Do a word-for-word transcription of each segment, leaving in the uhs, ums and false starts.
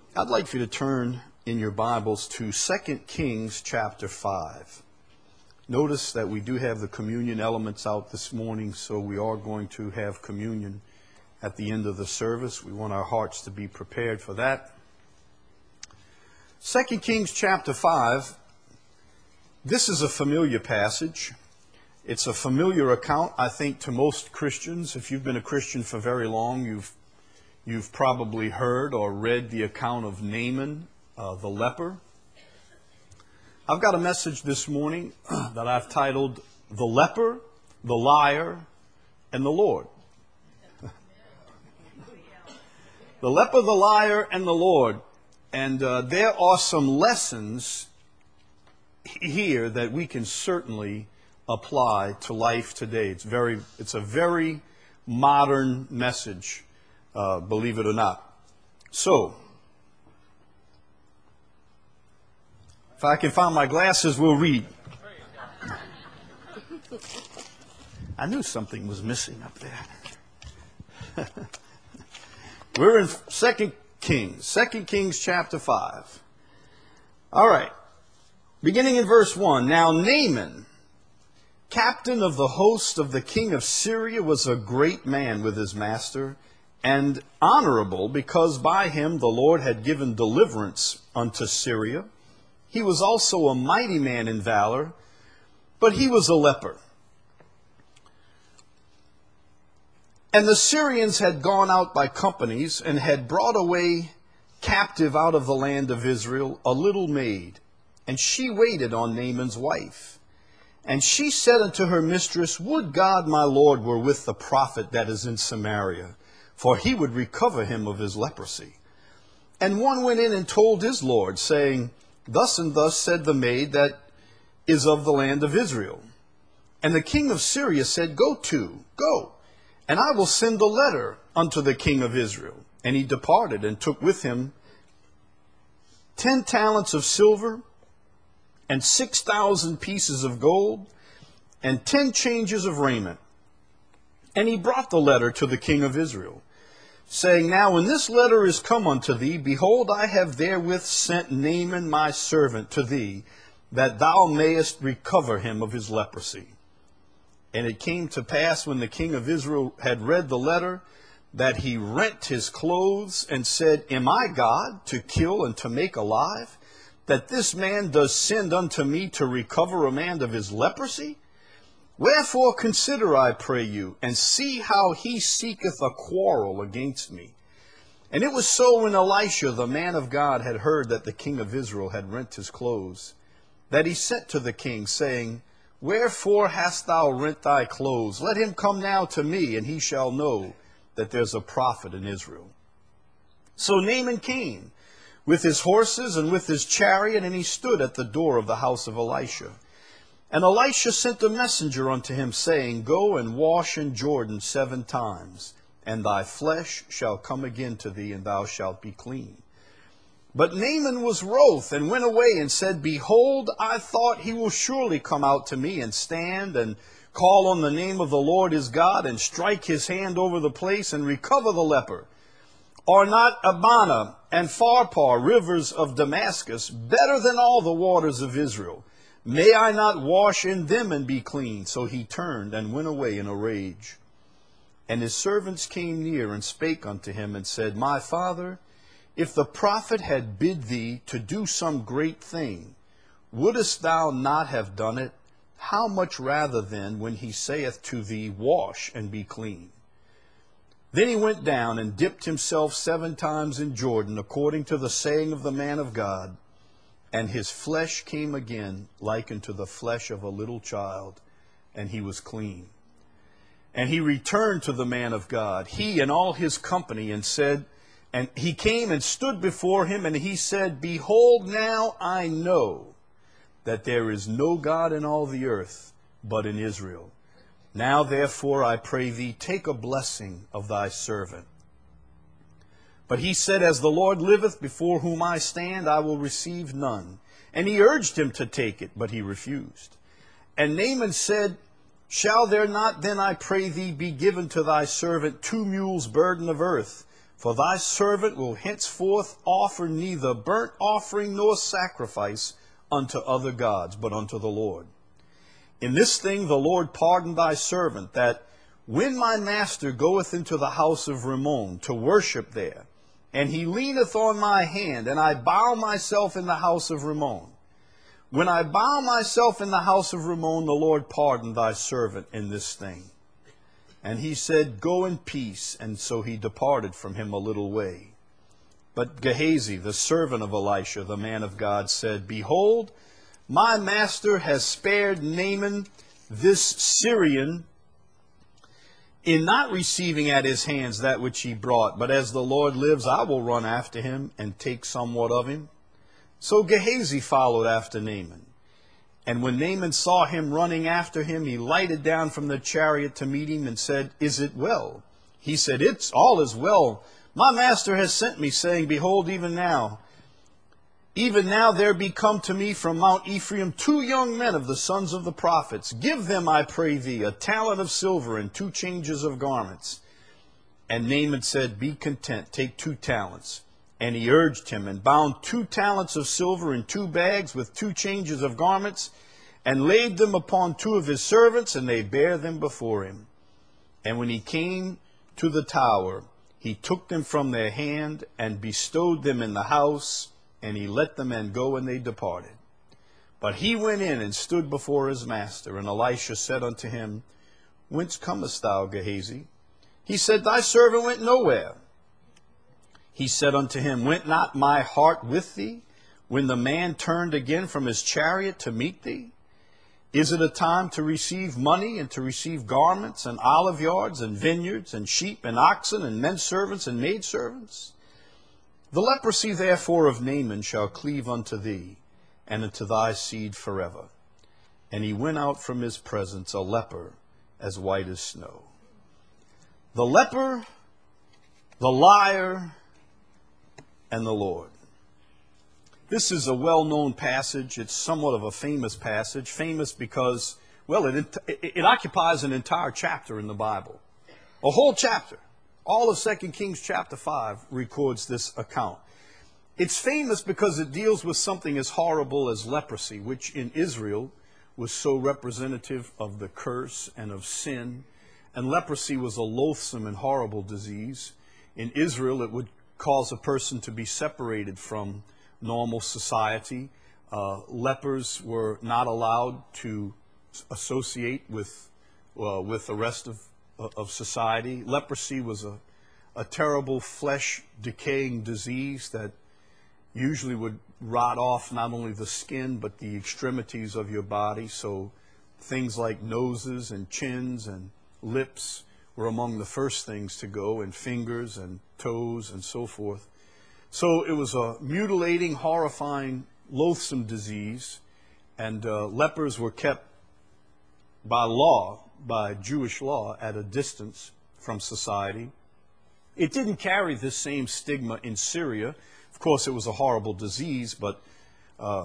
I'd like for you to turn in your Bibles to Second Kings chapter five. Notice that we do have the communion elements out this morning, so we are going to have communion at the end of the service. We want our hearts to be prepared for that. Second Kings chapter five, this is a familiar passage. It's a familiar account, I think, to most Christians. If you've been a Christian for very long, you've you've probably heard or read the account of Naaman, uh, the leper. I've got a message this morning that I've titled, The Leper, the Liar, and the Lord. The leper, the liar, and the Lord. And uh, there are some lessons here that we can certainly apply to life today. It's very, it's a very modern message, uh, believe it or not. So, if I can find my glasses, we'll read. I knew something was missing up there. We're in Second Kings, Second Kings chapter five. All right, beginning in verse one. Now Naaman, captain of the host of the king of Syria, was a great man with his master, and honorable, because by him the Lord had given deliverance unto Syria. He was also a mighty man in valor, but he was a leper. And the Syrians had gone out by companies, and had brought away captive out of the land of Israel a little maid, and she waited on Naaman's wife. And she said unto her mistress, Would God my Lord were with the prophet that is in Samaria, for he would recover him of his leprosy. And one went in and told his Lord, saying, Thus and thus said the maid that is of the land of Israel. And the king of Syria said, Go to, go, and I will send a letter unto the king of Israel. And he departed and took with him ten talents of silver, and six thousand pieces of gold, and ten changes of raiment. And he brought the letter to the king of Israel, saying, Now when this letter is come unto thee, behold, I have therewith sent Naaman my servant to thee, that thou mayest recover him of his leprosy. And it came to pass, when the king of Israel had read the letter, that he rent his clothes, and said, Am I God, to kill and to make alive, that this man does send unto me to recover a man of his leprosy? Wherefore consider, I pray you, and see how he seeketh a quarrel against me. And it was so, when Elisha, the man of God, had heard that the king of Israel had rent his clothes, that he sent to the king, saying, Wherefore hast thou rent thy clothes? Let him come now to me, and he shall know that there's a prophet in Israel. So Naaman came with his horses and with his chariot, and he stood at the door of the house of Elisha. And Elisha sent a messenger unto him, saying, Go and wash in Jordan seven times, and thy flesh shall come again to thee, and thou shalt be clean. But Naaman was wroth, and went away, and said, Behold, I thought he will surely come out to me, and stand, and call on the name of the Lord his God, and strike his hand over the place, and recover the leper. Are not Abana and Pharpar, rivers of Damascus, better than all the waters of Israel? May I not wash in them and be clean? So he turned and went away in a rage. And his servants came near and spake unto him, and said, My father, if the prophet had bid thee to do some great thing, wouldest thou not have done it? How much rather then, when he saith to thee, Wash and be clean? Then he went down and dipped himself seven times in Jordan, according to the saying of the man of God. And his flesh came again like unto the flesh of a little child, and he was clean. And he returned to the man of God, he and all his company, and said, and he came and stood before him, and he said, Behold, now I know that there is no God in all the earth but in Israel. Now therefore I pray thee, take a blessing of thy servant. But he said, As the Lord liveth, before whom I stand, I will receive none. And he urged him to take it, but he refused. And Naaman said, Shall there not then, I pray thee, be given to thy servant two mules' burden of earth, For thy servant will henceforth offer neither burnt offering nor sacrifice unto other gods, but unto the Lord. In this thing the Lord pardon thy servant, that when my master goeth into the house of Rimmon to worship there, and he leaneth on my hand, and I bow myself in the house of Rimmon. When I bow myself in the house of Rimmon, the Lord pardon thy servant in this thing. And he said, Go in peace. And so he departed from him a little way. But Gehazi, the servant of Elisha, the man of God, said, Behold, my master has spared Naaman this Syrian in not receiving at his hands that which he brought. But as the Lord lives, I will run after him and take somewhat of him. So Gehazi followed after Naaman. And when Naaman saw him running after him, he lighted down from the chariot to meet him and said, Is it well? He said, It's all is well. My master has sent me, saying, Behold, even now, even now there be come to me from Mount Ephraim two young men of the sons of the prophets. Give them, I pray thee, a talent of silver and two changes of garments. And Naaman said, Be content, take two talents. And he urged him, and bound two talents of silver in two bags with two changes of garments, and laid them upon two of his servants, and they bare them before him. And when he came to the tower, he took them from their hand, and bestowed them in the house, and he let the men go, and they departed. But he went in and stood before his master, and Elisha said unto him, Whence comest thou, Gehazi? He said, Thy servant went nowhere. He said unto him, Went not my heart with thee, when the man turned again from his chariot to meet thee? Is it a time to receive money, and to receive garments, and olive yards, and vineyards, and sheep, and oxen, and men servants, and maidservants? The leprosy therefore of Naaman shall cleave unto thee, and unto thy seed forever. And he went out from his presence a leper, as white as snow. The leper, the liar, and the Lord. This is a well-known passage. It's somewhat of a famous passage. Famous because, well, it, it, it occupies an entire chapter in the Bible. A whole chapter. All of Second Kings chapter five records this account. It's famous because it deals with something as horrible as leprosy, which in Israel was so representative of the curse and of sin. And leprosy was a loathsome and horrible disease. In Israel, it would cause a person to be separated from normal society. Uh, lepers were not allowed to associate with uh, with the rest of of society. Leprosy was a a terrible flesh decaying disease that usually would rot off not only the skin but the extremities of your body. So things like noses and chins and lips were among the first things to go, and fingers and toes and so forth. So it was a mutilating, horrifying, loathsome disease, and uh, lepers were kept by law, by Jewish law, at a distance from society. It didn't carry this same stigma in Syria. Of course, it was a horrible disease, but uh,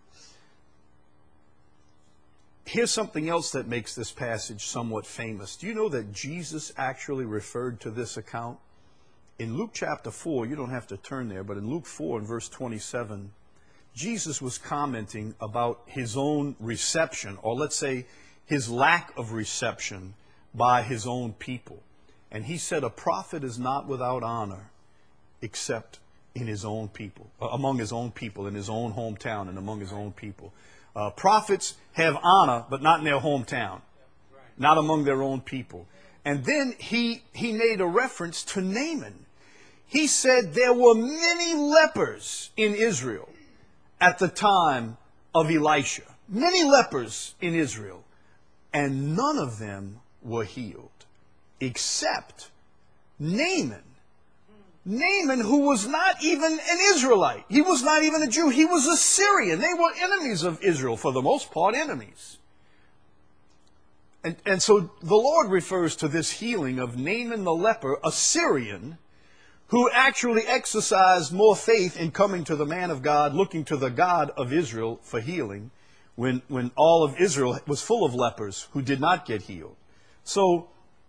here's something else that makes this passage somewhat famous. Do you know that Jesus actually referred to this account? In Luke chapter four, you don't have to turn there, but in Luke four and verse twenty-seven, Jesus was commenting about his own reception, or let's say his lack of reception by his own people. And he said, a prophet is not without honor except in his own people, among his own people, in his own hometown and among his own people. Uh, prophets have honor, but not in their hometown, not among their own people. And then he, he made a reference to Naaman. He said there were many lepers in Israel at the time of Elisha. Many lepers in Israel. And none of them were healed. Except Naaman. Naaman, who was not even an Israelite. He was not even a Jew. He was a Syrian. They were enemies of Israel, for the most part, enemies. And, and so the Lord refers to this healing of Naaman the leper, a Syrian, who actually exercised more faith in coming to the man of God, looking to the God of Israel for healing, when, when all of Israel was full of lepers who did not get healed. So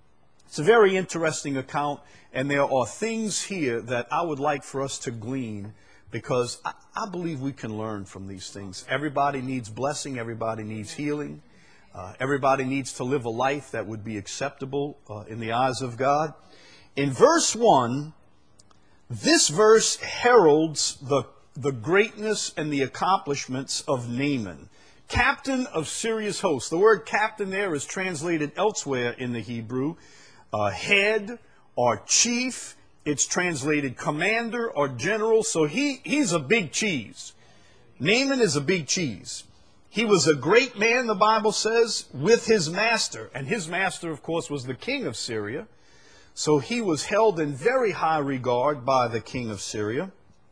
It's a very interesting account, and there are things here that I would like for us to glean, because I, I believe we can learn from these things. Everybody needs blessing. Everybody needs healing. Uh, everybody needs to live a life that would be acceptable uh, in the eyes of God. In verse one, this verse heralds the, the greatness and the accomplishments of Naaman, captain of Syria's host. The word captain there is translated elsewhere in the Hebrew, uh, head or chief. It's translated commander or general. So he, he's a big cheese. Naaman is a big cheese. He was a great man, the Bible says, with his master. And his master, of course, was the king of Syria. So he was held in very high regard by the king of Syria.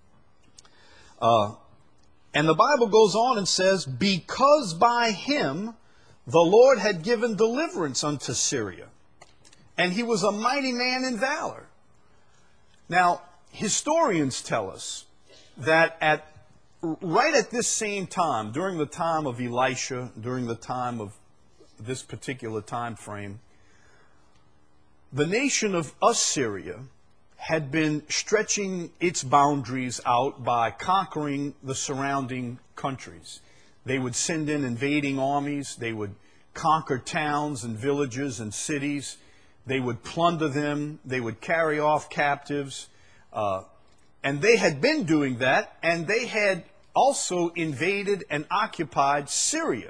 Uh, and the Bible goes on and says, because by him the Lord had given deliverance unto Syria. And he was a mighty man in valor. Now, historians tell us that at right at this same time, during the time of Elisha, during the time of this particular time frame, the nation of Assyria had been stretching its boundaries out by conquering the surrounding countries. They would send in invading armies. They would conquer towns and villages and cities. They would plunder them. They would carry off captives. Uh, and they had been doing that, and they had also invaded and occupied Syria.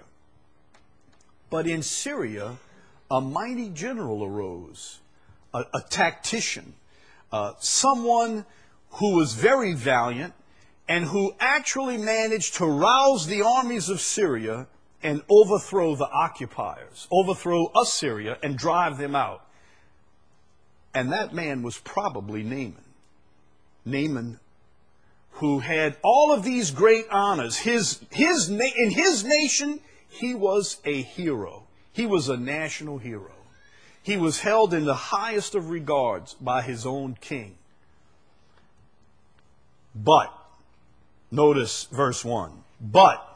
But in Syria, a mighty general arose, a, a tactician, uh, someone who was very valiant and who actually managed to rouse the armies of Syria and overthrow the occupiers, overthrow Assyria and drive them out. And that man was probably Naaman. Naaman, who had all of these great honors. His, his, in his nation, he was a hero. He was a national hero. He was held in the highest of regards by his own king. But, notice verse one, but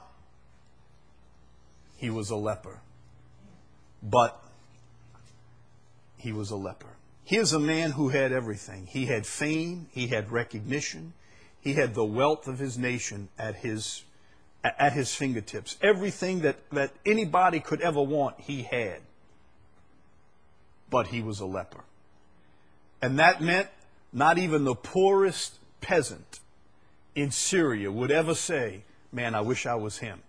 he was a leper. But he was a leper. Here's a man who had everything. He had fame. He had recognition. He had the wealth of his nation at his, at his fingertips. Everything that, that anybody could ever want, he had. But he was a leper. And that meant not even the poorest peasant in Syria would ever say, man, I wish I was him.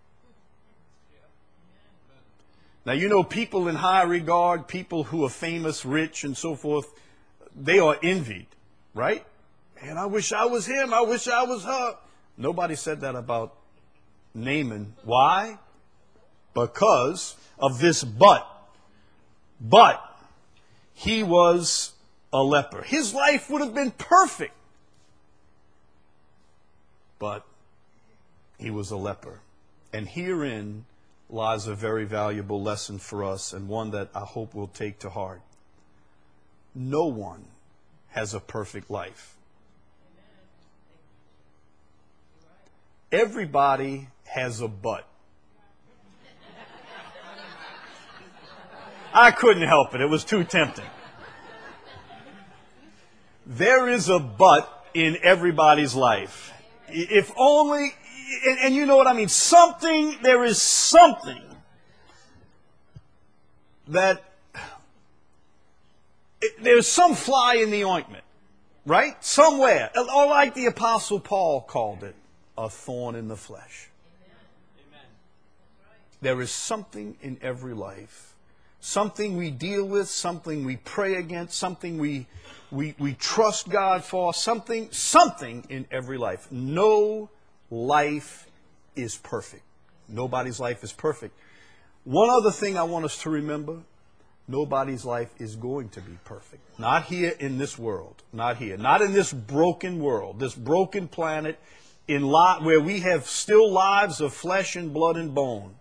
Now, you know, people in high regard, people who are famous, rich, and so forth, they are envied, right? Man, I wish I was him. I wish I was her. Nobody said that about Naaman. Why? Because of this but. But he was a leper. His life would have been perfect. But he was a leper. And herein lies a very valuable lesson for us, and one that I hope we'll take to heart. No one has a perfect life. Everybody has a but. I couldn't help it. It was too tempting. There is a but in everybody's life. If only, and, and you know what I mean, something, there is something that, it, there's some fly in the ointment, right? Somewhere. Or like the Apostle Paul called it, a thorn in the flesh. Amen. There is something in every life. Something we deal with, something we pray against, something we, we, we trust God for, something, something in every life. No life is perfect. Nobody's life is perfect. One other thing I want us to remember, nobody's life is going to be perfect. Not here in this world. Not here. Not in this broken world, this broken planet in lot where we have still lives of flesh and blood and bone.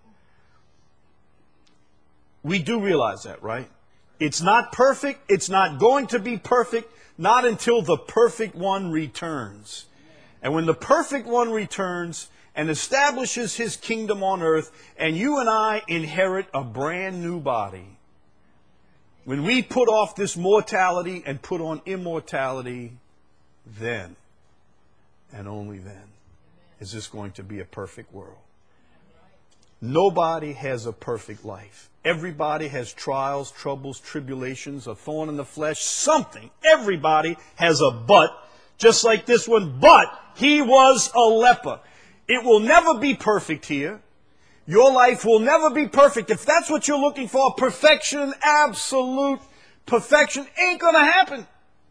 We do realize that, right? It's not perfect. It's not going to be perfect, not until the perfect one returns. And when the perfect one returns and establishes his kingdom on earth, and you and I inherit a brand new body, When we put off this mortality and put on immortality, then, and only then, is this going to be a perfect world. Nobody has a perfect life. Everybody has trials, troubles, tribulations, a thorn in the flesh, something. Everybody has a but, just like this one. But he was a leper. It will never be perfect here. Your life will never be perfect. If that's what you're looking for, perfection, absolute perfection, ain't going to happen.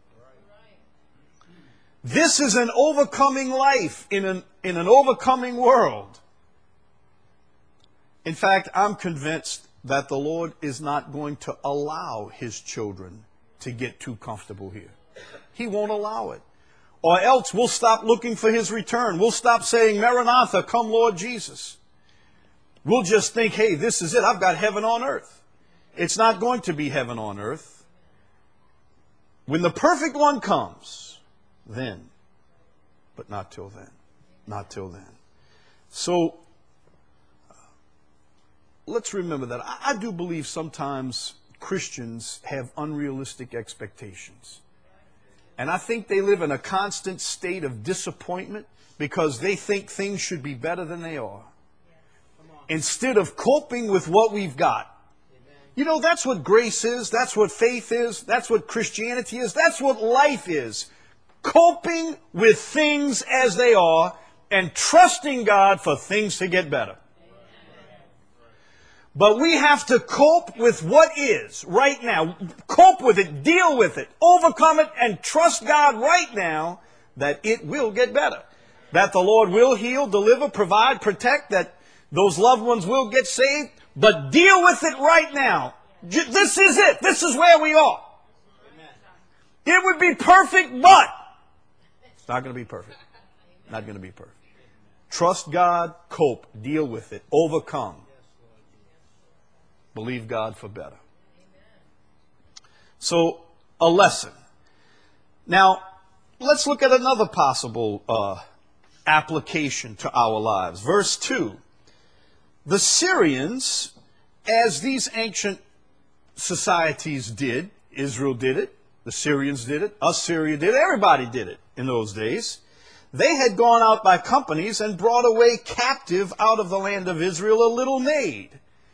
This is an overcoming life in an, in an overcoming world. In fact, I'm convinced that the Lord is not going to allow His children to get too comfortable here. He won't allow it. Or else we'll stop looking for His return. We'll stop saying, Maranatha, come Lord Jesus. We'll just think, hey, this is it. I've got heaven on earth. It's not going to be heaven on earth. When the perfect one comes, then. But not till then. Not till then. So, let's remember that. I, I do believe sometimes Christians have unrealistic expectations. And I think they live in a constant state of disappointment because they think things should be better than they are. Instead of coping with what we've got. You know, that's what grace is. That's what faith is. That's what Christianity is. That's what life is. Coping with things as they are and trusting God for things to get better. But we have to cope with what is right now. Cope with it, deal with it, overcome it, and trust God right now that it will get better. That the Lord will heal, deliver, provide, protect, that those loved ones will get saved. But deal with it right now. This is it. This is where we are. It would be perfect, but it's not going to be perfect. Not going to be perfect. Trust God, cope, deal with it, overcome. Believe God for better. So, a lesson. Now, let's look at another possible uh, application to our lives. Verse two. The Syrians, as these ancient societies did, Israel did it, the Syrians did it, Assyria did it, everybody did it in those days. They had gone out by companies and brought away captive out of the land of Israel a little maid.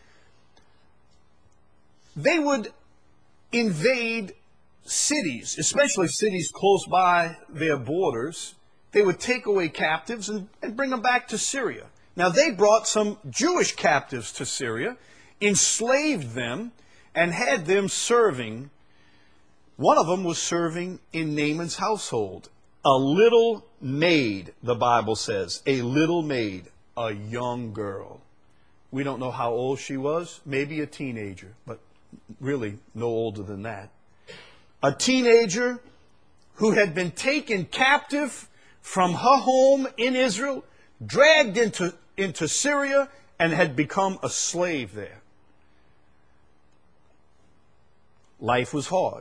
They would invade cities, especially cities close by their borders. They would take away captives and, and bring them back to Syria. Now, they brought some Jewish captives to Syria, enslaved them, and had them serving. One of them was serving in Naaman's household. A little maid, the Bible says. A little maid, a young girl. We don't know how old she was. Maybe a teenager, but really no older than that. A teenager who had been taken captive from her home in Israel, dragged into, into Syria, and had become a slave there. Life was hard.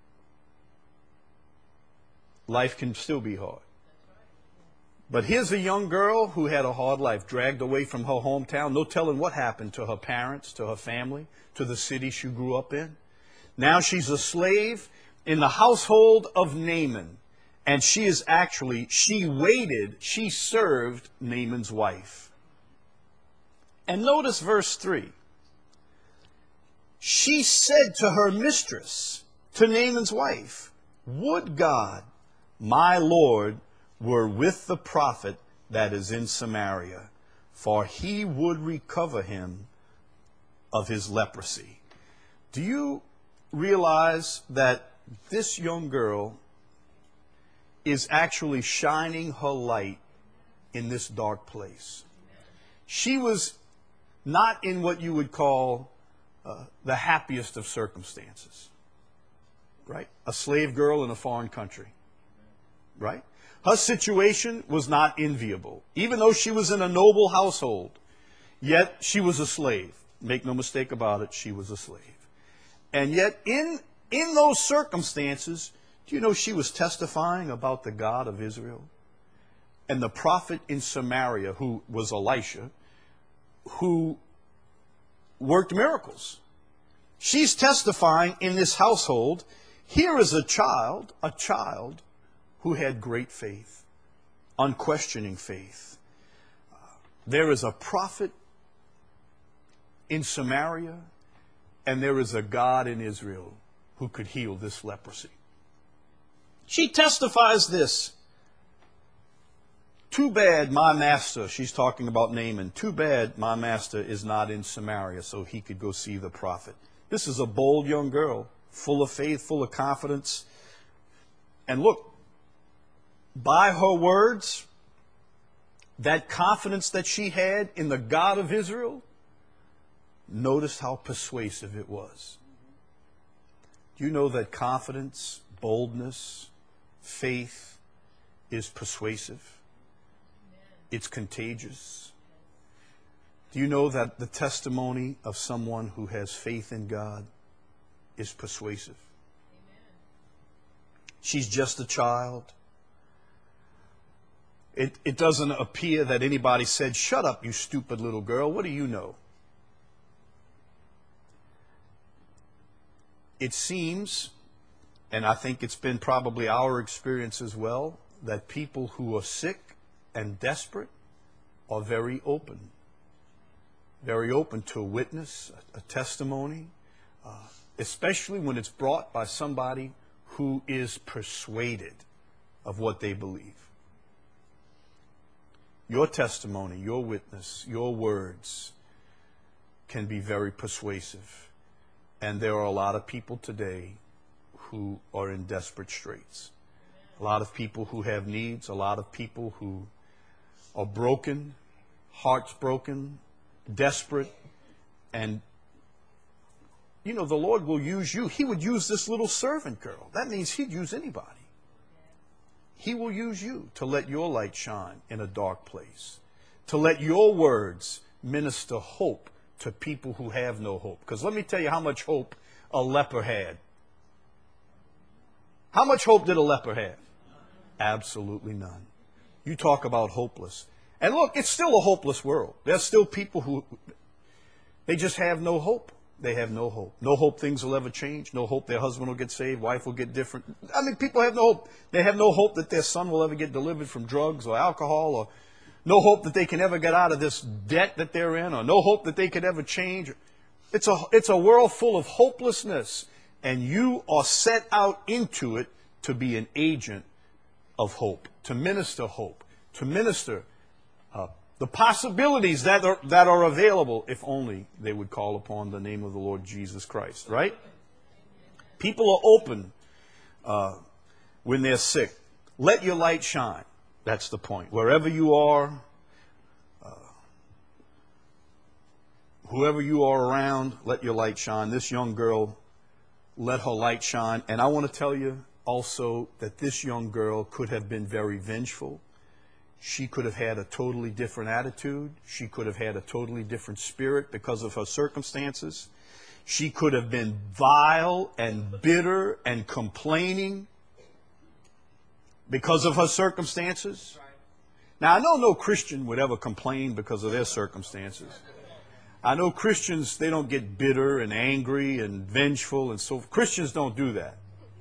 Life can still be hard. But here's a young girl who had a hard life, dragged away from her hometown. No telling what happened to her parents, to her family, to the city she grew up in. Now she's a slave in the household of Naaman. And she is actually, she waited, she served Naaman's wife. And notice verse three. She said to her mistress, to Naaman's wife, would God, my Lord, were with the prophet that is in Samaria, for he would recover him of his leprosy. Do you realize that this young girl is actually shining her light in this dark place? She was not in what you would call uh, the happiest of circumstances, right? A slave girl in a foreign country, right? Her situation was not enviable. Even though she was in a noble household, yet she was a slave. Make no mistake about it, she was a slave. And yet in, in those circumstances, do you know she was testifying about the God of Israel? And the prophet in Samaria, who was Elisha, who worked miracles. She's testifying in this household, here is a child, a child who had great faith, unquestioning faith. There is a prophet in Samaria, and there is a God in Israel who could heal this leprosy. She testifies this. Too bad my master, she's talking about Naaman, too bad my master is not in Samaria so he could go see the prophet. This is a bold young girl, full of faith, full of confidence. And look, by her words, that confidence that she had in the God of Israel, notice how persuasive it was. Do you know that confidence, boldness, faith is persuasive? It's contagious. Do you know that the testimony of someone who has faith in God is persuasive? She's just a child. It, it doesn't appear that anybody said, "Shut up, you stupid little girl. What do you know?" It seems, and I think it's been probably our experience as well, that people who are sick and desperate are very open. Very open to a witness, a, a testimony, uh, especially when it's brought by somebody who is persuaded of what they believe. Your testimony, your witness, your words can be very persuasive. And there are a lot of people today who are in desperate straits. A lot of people who have needs, a lot of people who are broken, hearts broken, desperate. And, you know, the Lord will use you. He would use this little servant girl. That means He'd use anybody. He will use you to let your light shine in a dark place, to let your words minister hope to people who have no hope. Because let me tell you how much hope a leper had. How much hope did a leper have? Absolutely none. You talk about hopeless. And look, it's still a hopeless world. There's still people who, they just have no hope. They have no hope. No hope things will ever change. No hope their husband will get saved, wife will get different. I mean, people have no hope. They have no hope that their son will ever get delivered from drugs or alcohol, or no hope that they can ever get out of this debt that they're in, or no hope that they could ever change. It's a, it's a world full of hopelessness, and you are set out into it to be an agent of hope, to minister hope, to minister uh, the possibilities that are, that are available if only they would call upon the name of the Lord Jesus Christ, right? People are open uh, when they're sick. Let your light shine. That's the point. Wherever you are, uh, whoever you are around, let your light shine. This young girl let her light shine. And I want to tell you also that this young girl could have been very vengeful. She could have had a totally different attitude. She could have had a totally different spirit because of her circumstances. She could have been vile and bitter and complaining because of her circumstances. Now, I know no Christian would ever complain because of their circumstances. I know Christians, they don't get bitter and angry and vengeful and so forth. Christians don't do that.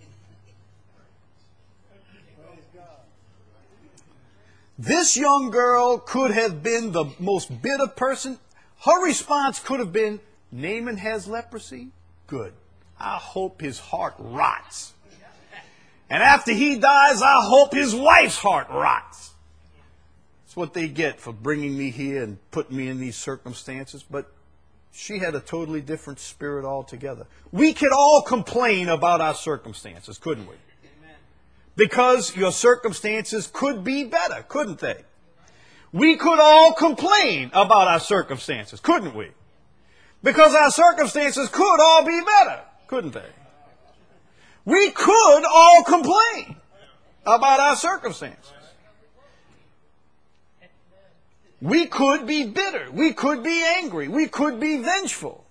This young girl could have been the most bitter person. Her response could have been, Naaman has leprosy? Good. I hope his heart rots. And after he dies, I hope his wife's heart rots. That's what they get for bringing me here and putting me in these circumstances. But she had a totally different spirit altogether. We could all complain about our circumstances, couldn't we? Because your circumstances could be better, couldn't they? We could all complain about our circumstances, couldn't we? Because our circumstances could all be better, couldn't they? We could all complain about our circumstances. We could be bitter. We could be angry. We could be vengeful.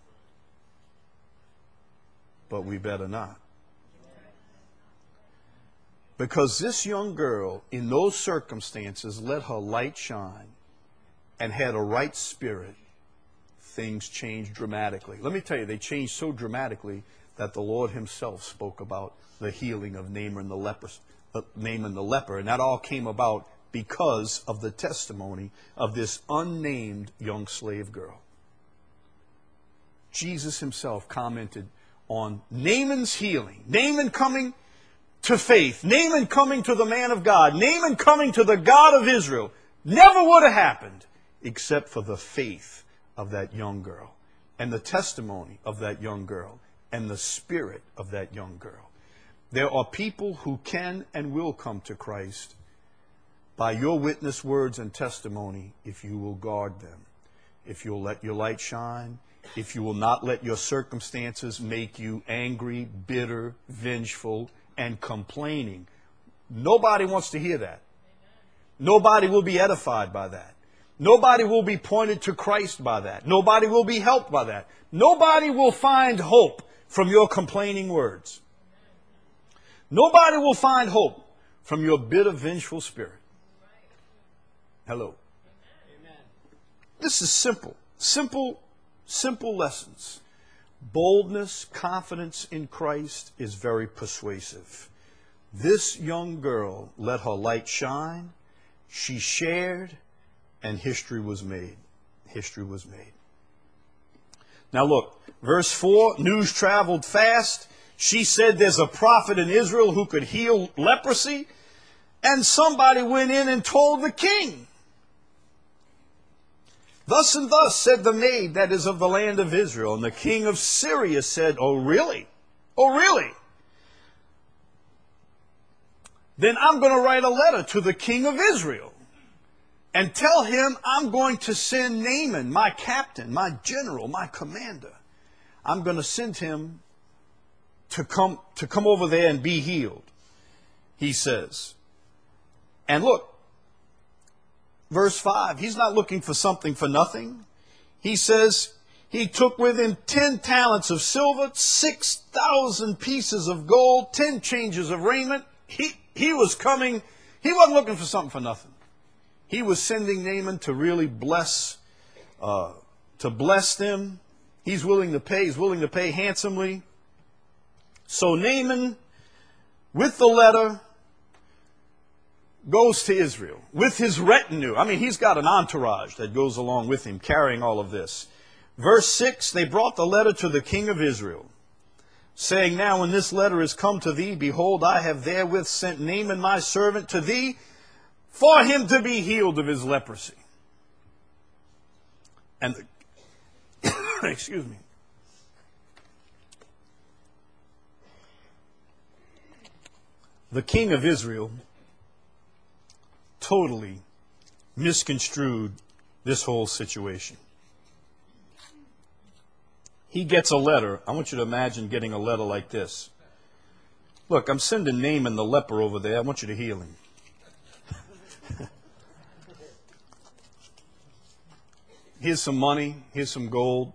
But we better not. Because this young girl, in those circumstances, let her light shine and had a right spirit, things changed dramatically. Let me tell you, they changed so dramatically that the Lord himself spoke about the healing of Naaman the leper, uh, Naaman the leper. And that all came about because of the testimony of this unnamed young slave girl. Jesus himself commented on Naaman's healing. Naaman coming to faith. Naaman coming to the man of God. Naaman coming to the God of Israel. Never would have happened except for the faith of that young girl and the testimony of that young girl and the spirit of that young girl. There are people who can and will come to Christ by your witness, words, and testimony if you will guard them, if you'll let your light shine, if you will not let your circumstances make you angry, bitter, vengeful, and complaining. Nobody wants to hear that. Nobody will be edified by that. Nobody will be pointed to Christ by that. Nobody will be helped by that. Nobody will find hope from your complaining words. Nobody will find hope from your bitter, vengeful spirit. Hello. Amen. This is simple. Simple, simple lessons. Boldness, confidence in Christ is very persuasive. This young girl let her light shine. She shared, and history was made. History was made. Now look, verse four, news traveled fast. She said there's a prophet in Israel who could heal leprosy. And somebody went in and told the king. Thus and thus said the maid that is of the land of Israel. And the king of Syria said, oh really? Oh really? Then I'm going to write a letter to the king of Israel and tell him I'm going to send Naaman, my captain, my general, my commander. I'm going to send him to come, to come over there and be healed, he says. And look, verse five, he's not looking for something for nothing. He says he took with him ten talents of silver, six thousand pieces of gold, ten changes of raiment. He, he was coming, he wasn't looking for something for nothing. He was sending Naaman to really bless, uh, to bless them. He's willing to pay, he's willing to pay handsomely. So Naaman, with the letter, goes to Israel with his retinue. I mean, he's got an entourage that goes along with him, carrying all of this. Verse six, they brought the letter to the king of Israel, saying, now when this letter is come to thee, behold, I have therewith sent Naaman my servant to thee, for him to be healed of his leprosy. And the, excuse me. The king of Israel totally misconstrued this whole situation. He gets a letter. I want you to imagine getting a letter like this. Look, I'm sending Naaman the leper over there. I want you to heal him. Here's some money. Here's some gold.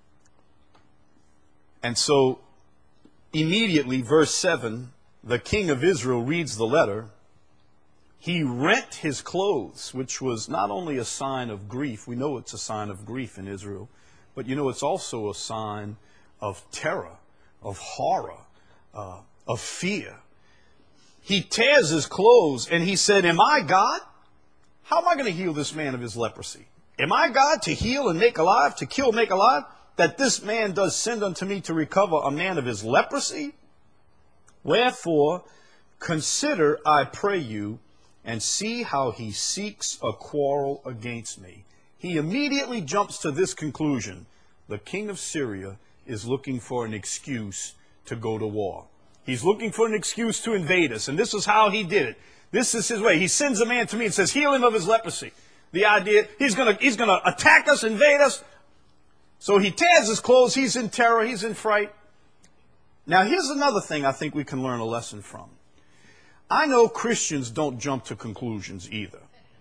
And so immediately, verse seven, the king of Israel reads the letter. He rent his clothes, which was not only a sign of grief. We know it's a sign of grief in Israel. But you know, it's also a sign of terror, of horror, uh, of fear. He tears his clothes and he said, am I God? How am I going to heal this man of his leprosy? Am I God to heal and make alive, to kill, make alive? That this man does send unto me to recover a man of his leprosy? Wherefore, consider, I pray you, and see how he seeks a quarrel against me. He immediately jumps to this conclusion. The king of Syria is looking for an excuse to go to war. He's looking for an excuse to invade us. And this is how he did it. This is his way. He sends a man to me and says, heal him of his leprosy. The idea, he's going to he's going to attack us, invade us. So he tears his clothes. He's in terror. He's in fright. Now, here's another thing I think we can learn a lesson from. I know Christians don't jump to conclusions either.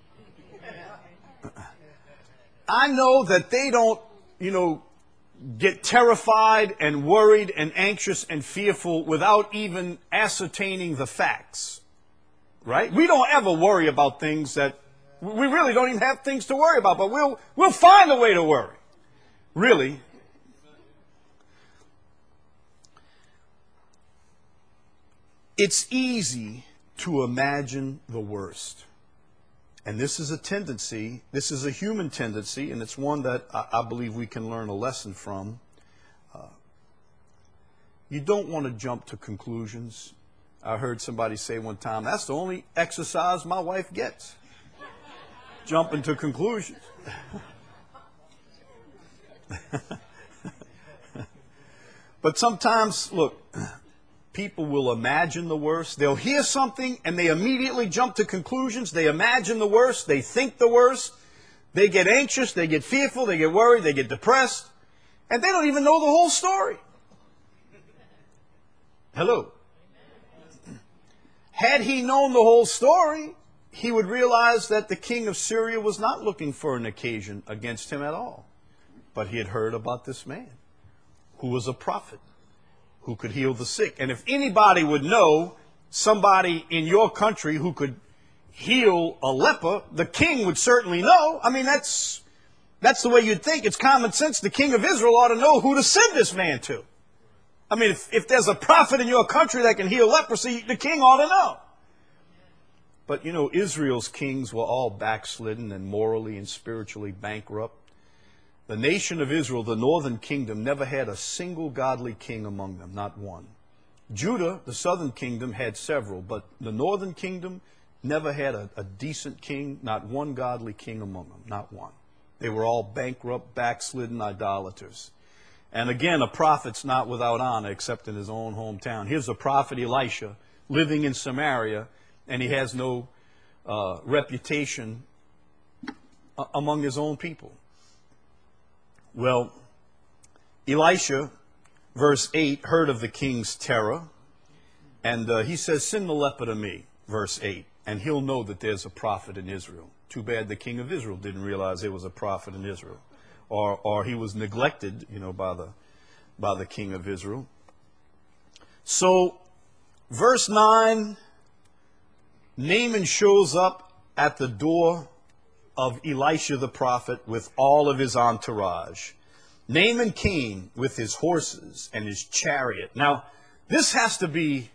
I know that they don't, you know, get terrified and worried and anxious and fearful without even ascertaining the facts. Right? We don't ever worry about things that we really don't even have things to worry about, but we'll we'll find a way to worry. Really. It's easy to imagine the worst. And this is a tendency, this is a human tendency, and it's one that I, I believe we can learn a lesson from. Uh, you don't want to jump to conclusions. I heard somebody say one time, that's the only exercise my wife gets. Jumping to conclusions. But sometimes, look, people will imagine the worst. They'll hear something and they immediately jump to conclusions. They imagine the worst. They think the worst. They get anxious. They get fearful. They get worried. They get depressed. And they don't even know the whole story. Hello. Had he known the whole story, he would realize that the king of Syria was not looking for an occasion against him at all. But he had heard about this man who was a prophet, who could heal the sick. And if anybody would know somebody in your country who could heal a leper, the king would certainly know. I mean, that's that's the way you'd think. It's common sense. The king of Israel ought to know who to send this man to. I mean, if, if there's a prophet in your country that can heal leprosy, the king ought to know. But, you know, Israel's kings were all backslidden and morally and spiritually bankrupt. The nation of Israel, the northern kingdom, never had a single godly king among them, not one. Judah, the southern kingdom, had several, but the northern kingdom never had a, a decent king, not one godly king among them, not one. They were all bankrupt, backslidden idolaters. And again, a prophet's not without honor except in his own hometown. Here's a prophet, Elisha, living in Samaria, and he has no uh, reputation uh, among his own people. Well, Elisha, verse eight, heard of the king's terror, and uh, he says, send the leper to me, verse eight, and he'll know that there's a prophet in Israel. Too bad the king of Israel didn't realize there was a prophet in Israel, or or he was neglected, you know, by the by the king of Israel. So, verse nine, Naaman shows up at the door of Elisha the prophet with all of his entourage. Naaman came with his horses and his chariot. Now, this has to be,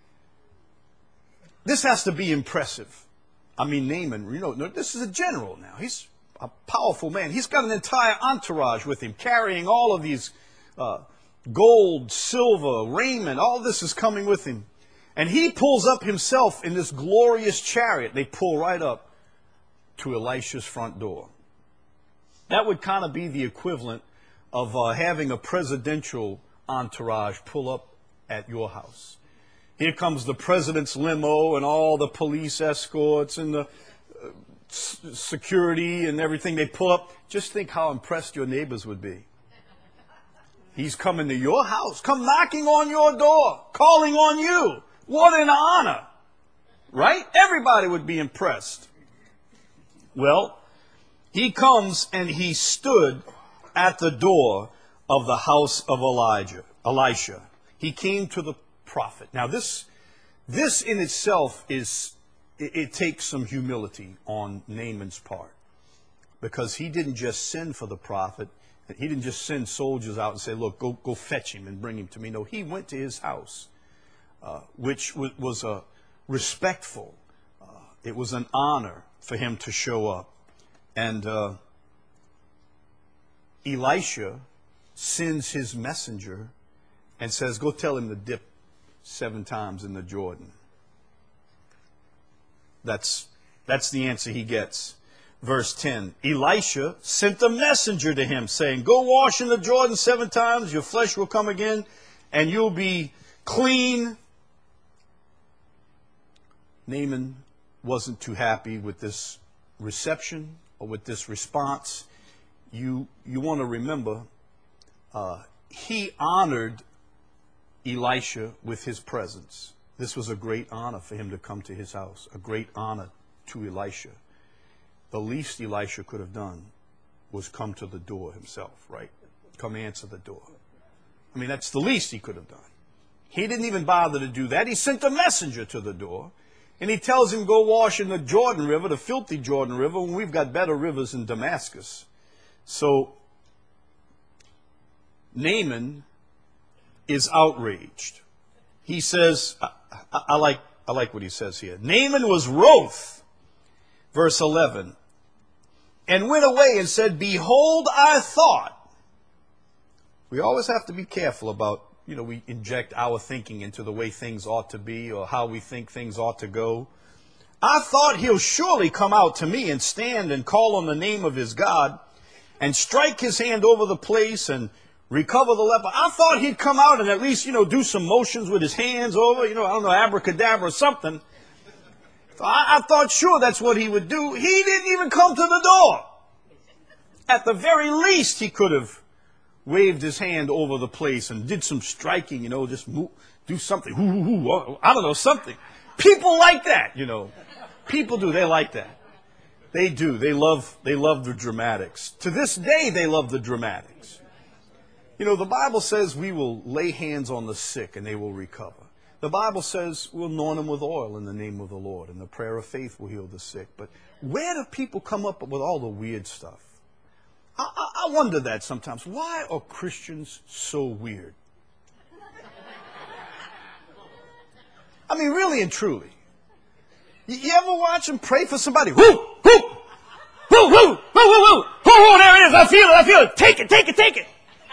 this has to be impressive. I mean, Naaman, you know, this is a general now. He's a powerful man. He's got an entire entourage with him, carrying all of these uh, gold, silver, raiment. All this is coming with him. And he pulls up himself in this glorious chariot. They pull right up to Elisha's front door. That would kind of be the equivalent of uh, having a presidential entourage pull up at your house. Here comes the president's limo and all the police escorts and the uh, s- security and everything. They pull up. Just think how impressed your neighbors would be. He's coming to your house, come knocking on your door, calling on you. What an honor, right? Everybody would be impressed. Well, he comes and he stood at the door of the house of Elijah, Elisha. He came to the prophet. Now this, this in itself is, it, it takes some humility on Naaman's part, because he didn't just send for the prophet. He didn't just send soldiers out and say, look, go, go fetch him and bring him to me. No, he went to his house, uh, which w- was a respectful, uh, it was an honor for him to show up. And uh, Elisha sends his messenger and says, go tell him to dip seven times in the Jordan. That's, that's the answer he gets. Verse ten, Elisha sent a messenger to him saying, go wash in the Jordan seven times, your flesh will come again, and you'll be clean. Naaman wasn't too happy with this reception or with this response. You, you want to remember, uh, he honored Elisha with his presence. This was a great honor for him to come to his house, a great honor to Elisha. The least Elisha could have done was come to the door himself, right? Come answer the door. I mean, that's the least he could have done. He didn't even bother to do that. He sent a messenger to the door, and he tells him, go wash in the Jordan River, the filthy Jordan River, when we've got better rivers in Damascus. So Naaman is outraged. He says, I, I, I like I like what he says here. Naaman was wroth, verse eleven, and went away and said, behold, I thought. We always have to be careful about, you know, we inject our thinking into the way things ought to be or how we think things ought to go. I thought he'll surely come out to me and stand and call on the name of his God and strike his hand over the place and recover the leper. I thought he'd come out and at least, you know, do some motions with his hands over, you know, I don't know, abracadabra or something. I, I thought sure that's what he would do. He didn't even come to the door. At the very least, he could have waved his hand over the place and did some striking, you know, just move, do something. Ooh, ooh, ooh, I don't know, something. People like that, you know. People do. They like that. They do. They love, they love the dramatics. To this day, they love the dramatics. You know, the Bible says we will lay hands on the sick and they will recover. The Bible says we'll anoint them with oil in the name of the Lord, and the prayer of faith will heal the sick. But where do people come up with all the weird stuff? I, I, I wonder that sometimes. Why are Christians so weird? I mean, really and truly. You, you ever watch them pray for somebody? Whoo! Whoo! Whoo! Whoo! Whoo! Whoo! Whoo! Whoo! There it is! I feel it! I feel it! Take it! Take it! Take it!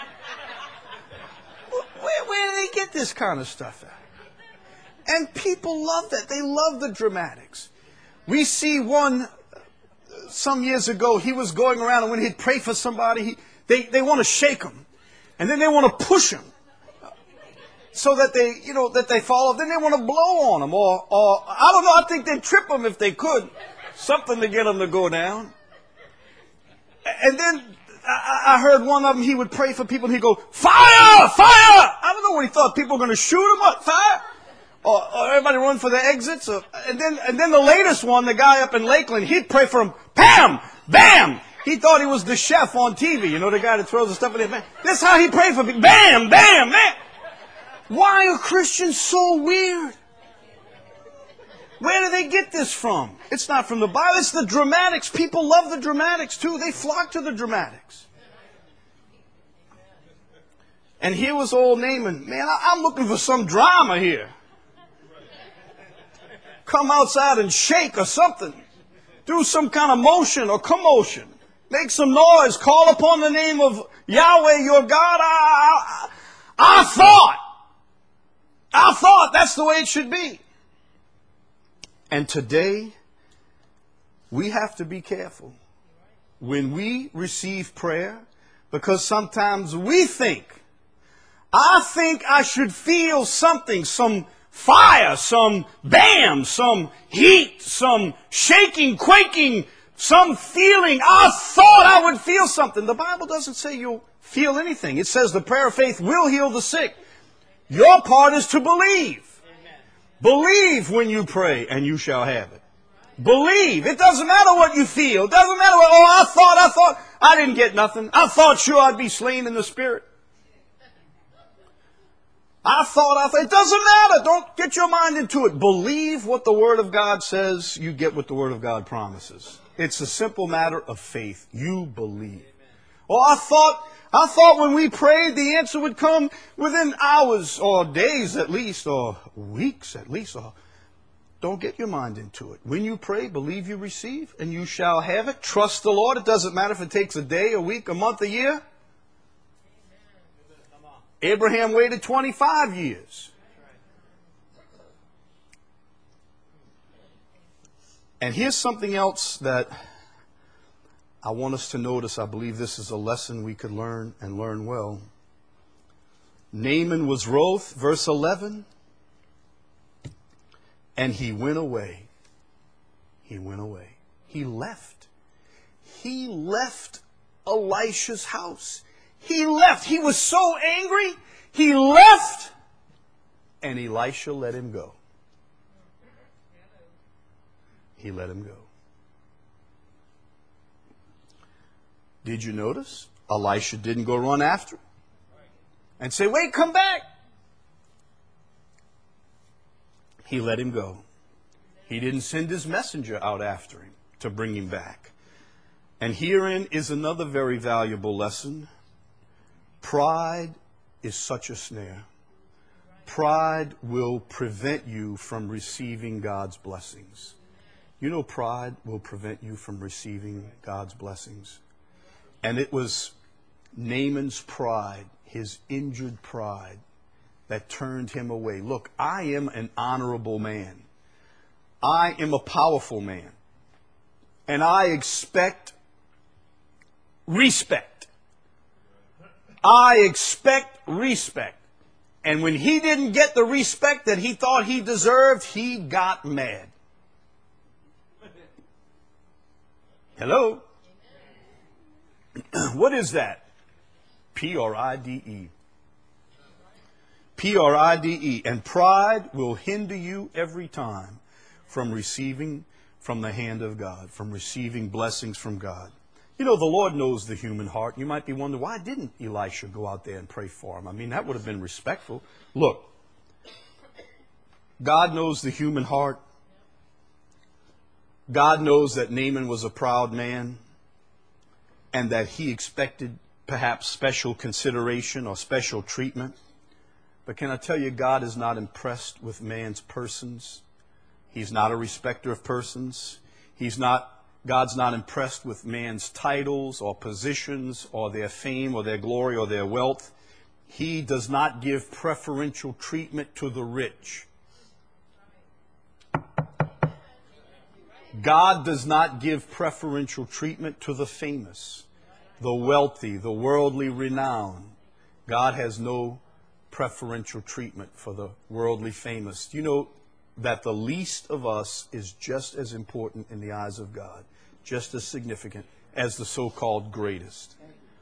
Where, where do they get this kind of stuff at? And people love that. They love the dramatics. We see one some years ago. He was going around, and when he'd pray for somebody, he, they, they want to shake him. And then they want to push him so that they, you know, that they fall off. Then they want to blow on him. Or, or I don't know, I think they'd trip him if they could. Something to get him to go down. And then I, I heard one of them, he would pray for people, and he'd go, fire! Fire! I don't know what he thought. People were going to shoot him up. Fire! Or, or everybody run for their exits. Or, and then and then the latest one, the guy up in Lakeland, he'd pray for him. Bam! Bam! He thought he was the chef on T V. You know, the guy that throws the stuff in there. That's how he prayed for people. Bam! Bam! Bam! Why are Christians so weird? Where do they get this from? It's not from the Bible. It's the dramatics. People love the dramatics too. They flock to the dramatics. And here was old Naaman. Man, I, I'm looking for some drama here. Come outside and shake or something. Do some kind of motion or commotion. Make some noise. Call upon the name of Yahweh, your God. I, I, I thought. I thought that's the way it should be. And today, we have to be careful when we receive prayer, because sometimes we think, I think I should feel something, some fire, some bam, some heat, some shaking, quaking, some feeling. I thought I would feel something. The Bible doesn't say you'll feel anything. It says the prayer of faith will heal the sick. Your part is to believe. Believe when you pray, and you shall have it. Believe. It doesn't matter what you feel. It doesn't matter what, oh, I thought, I thought, I didn't get nothing. I thought sure I'd be slain in the spirit. I thought, I thought, it doesn't matter. Don't get your mind into it. Believe what the Word of God says. You get what the Word of God promises. It's a simple matter of faith. You believe. Oh, I thought, I thought when we prayed, the answer would come within hours or days at least, or weeks at least. Or don't get your mind into it. When you pray, believe you receive, and you shall have it. Trust the Lord. It doesn't matter if it takes a day, a week, a month, a year. Abraham waited twenty-five years. And here's something else that I want us to notice. I believe this is a lesson we could learn and learn well. Naaman was wroth, verse eleven, and he went away. He went away. He left. He left Elisha's house. He left. He was so angry. He left. And Elisha let him go. He let him go. Did you notice? Elisha didn't go run after him and say, wait, come back. He let him go. He didn't send his messenger out after him to bring him back. And herein is another very valuable lesson. Pride is such a snare. Pride will prevent you from receiving God's blessings. You know, pride will prevent you from receiving God's blessings. And it was Naaman's pride, his injured pride, that turned him away. Look, I am an honorable man. I am a powerful man. And I expect respect. I expect respect. And when he didn't get the respect that he thought he deserved, he got mad. Hello? What is that? P R I D E. P R I D E. And pride will hinder you every time from receiving from the hand of God, from receiving blessings from God. You know, the Lord knows the human heart. You might be wondering, why didn't Elisha go out there and pray for him? I mean, that would have been respectful. Look, God knows the human heart. God knows that Naaman was a proud man and that he expected perhaps special consideration or special treatment. But can I tell you, God is not impressed with man's persons. He's not a respecter of persons. He's not God's not impressed with man's titles or positions or their fame or their glory or their wealth. He does not give preferential treatment to the rich. God does not give preferential treatment to the famous, the wealthy, the worldly renowned. God has no preferential treatment for the worldly famous. You know that the least of us is just as important in the eyes of God, just as significant as the so-called greatest.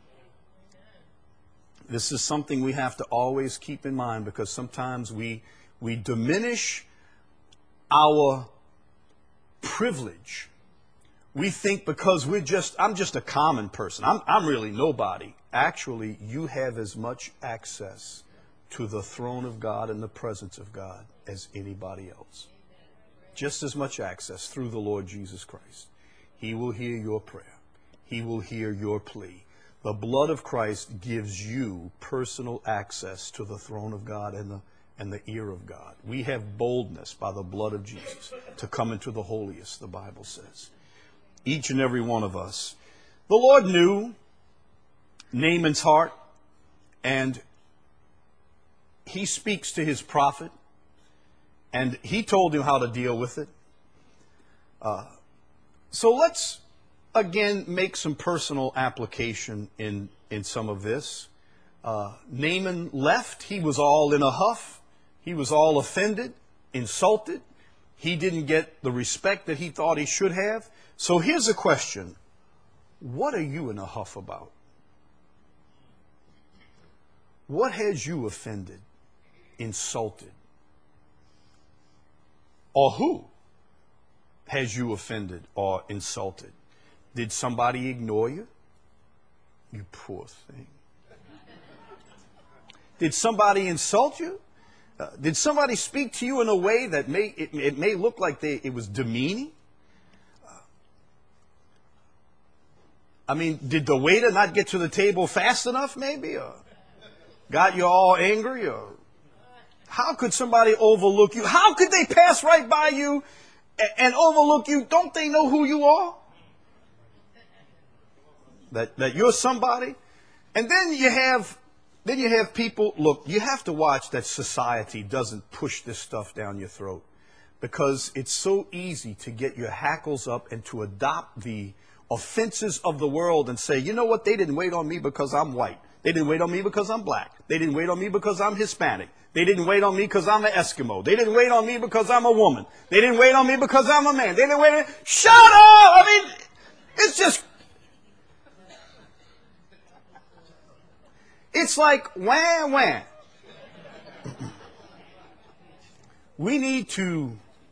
This is something we have to always keep in mind, because sometimes we we diminish our privilege. We think because we're just, I'm just a common person. I'm, I'm really nobody. Actually, you have as much access to the throne of God and the presence of God as anybody else. Just as much access through the Lord Jesus Christ. He will hear your prayer. He will hear your plea. The blood of Christ gives you personal access to the throne of God and the and the ear of God. We have boldness by the blood of Jesus to come into the holiest, the Bible says. Each and every one of us. The Lord knew Naaman's heart, and he speaks to his prophet, and he told him how to deal with it. Uh, so let's, again, make some personal application in, in some of this. Uh, Naaman left. He was all in a huff. He was all offended, insulted. He didn't get the respect that he thought he should have. So here's a question. What are you in a huff about? What has you offended, insulted? Or who has you offended or insulted? Did somebody ignore you? You poor thing. Did somebody insult you? Uh, did somebody speak to you in a way that may it, it may look like they, it was demeaning? Uh, I mean, did the waiter not get to the table fast enough, maybe? Or got you all angry? Or how could somebody overlook you? How could they pass right by you and, and overlook you? Don't they know who you are? That that you're somebody? And then you have Then you have people, look, you have to watch that society doesn't push this stuff down your throat, because it's so easy to get your hackles up and to adopt the offenses of the world and say, you know what, they didn't wait on me because I'm white. They didn't wait on me because I'm black. They didn't wait on me because I'm Hispanic. They didn't wait on me because I'm an Eskimo. They didn't wait on me because I'm a woman. They didn't wait on me because I'm a man. They didn't wait on me. Shut up! I mean, it's just... It's like, wah, wah. We need to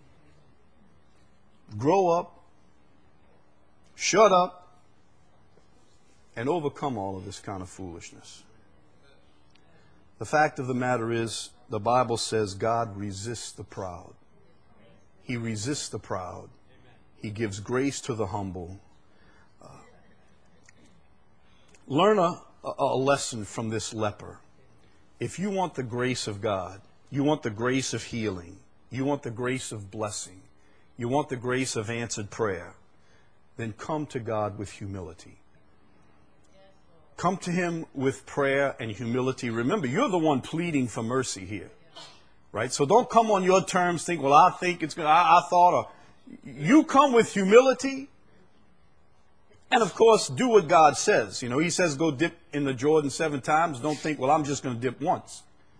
grow up, shut up, and overcome all of this kind of foolishness. The fact of the matter is, the Bible says God resists the proud. He resists the proud. He gives grace to the humble. Uh, learn a a, a lesson from this leper. If you want the grace of God, you want the grace of healing, you want the grace of blessing, you want the grace of answered prayer, then come to God with humility. Come to Him with prayer and humility. Remember, you're the one pleading for mercy here. Right? So don't come on your terms, think, well, I think it's good, I, I thought, or you come with humility. And of course, do what God says. You know, He says go dip in the Jordan seven times. Don't think, well, I'm just going to dip once.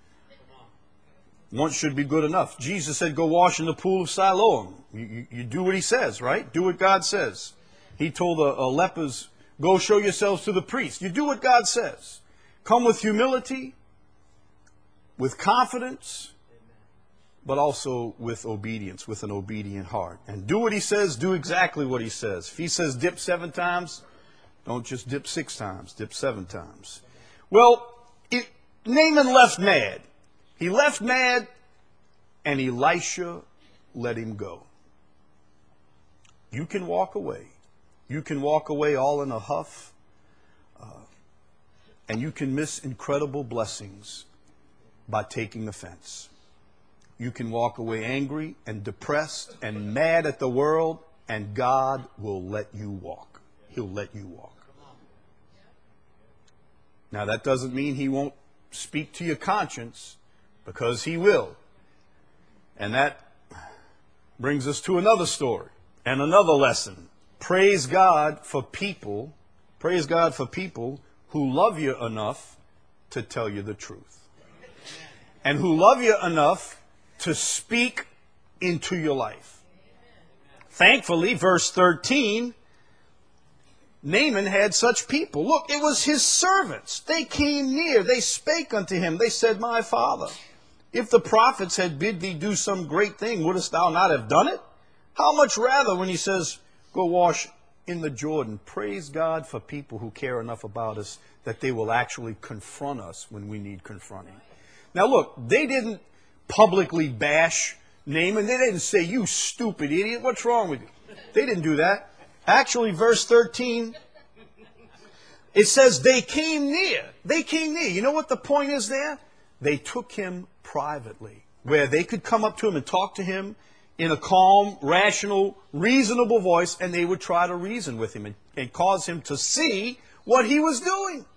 Once should be good enough. Jesus said go wash in the pool of Siloam. You, you, you do what He says, right? Do what God says. He told the uh, lepers, go show yourselves to the priest. You do what God says. Come with humility, with confidence, but also with obedience, with an obedient heart. And do what He says, do exactly what He says. If He says dip seven times, don't just dip six times, dip seven times. Well, it, Naaman left mad. He left mad, and Elisha let him go. You can walk away. You can walk away all in a huff, uh, and you can miss incredible blessings by taking offense. You can walk away angry and depressed and mad at the world, and God will let you walk. He'll let you walk. Now, that doesn't mean He won't speak to your conscience, because He will. And that brings us to another story and another lesson. Praise God for people, praise God for people who love you enough to tell you the truth. And who love you enough to speak into your life. Thankfully, verse thirteen, Naaman had such people. Look, it was his servants. They came near. They spake unto him. They said, my father, if the prophets had bid thee do some great thing, wouldest thou not have done it? How much rather when He says, go wash in the Jordan. Praise God for people who care enough about us that they will actually confront us when we need confronting. Now look, they didn't publicly bash Naaman. They didn't say, you stupid idiot, what's wrong with you? They didn't do that. Actually, verse thirteen, it says they came near. They came near. You know what the point is there? They took him privately, where they could come up to him and talk to him in a calm, rational, reasonable voice, and they would try to reason with him and, and cause him to see what he was doing.